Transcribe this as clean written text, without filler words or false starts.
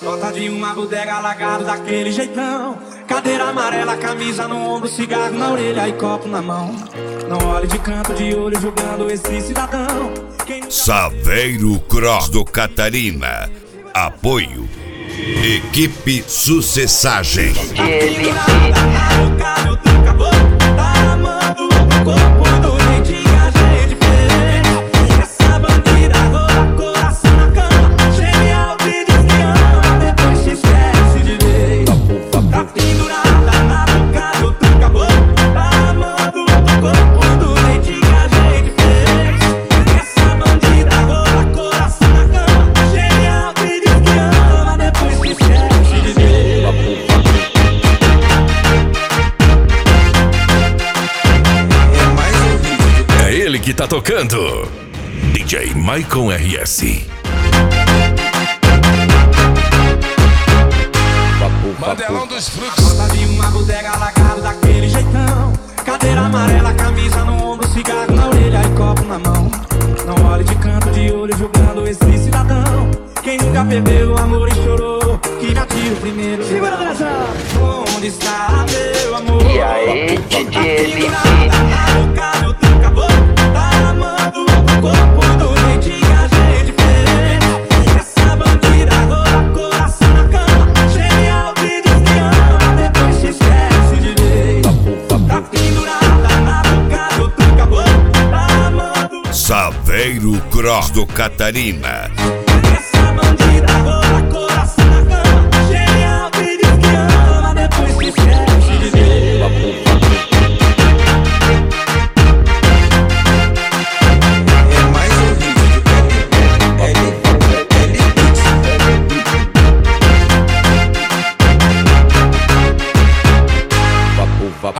Nota de uma bodega alagado daquele jeitão. Cadeira amarela, camisa no ombro, cigarro na orelha e copo na mão. Não olhe de canto de olho julgando esse cidadão. Saveiro Cross do Catarina. Apoio Equipe Sucessagem. Que tá tocando DJ Maicon RS. Mandelão dos frutos. Nota de uma bodega alagado daquele jeitão. Cadeira amarela, camisa no ombro, cigarro na orelha e copo na mão. Não olhe de canto de olho julgando esse cidadão. Quem nunca perdeu o amor e chorou, que me atira o primeiro. Segura a dança. Onde está meu amor? E aí, DJ Saveiro Cross do Catarina.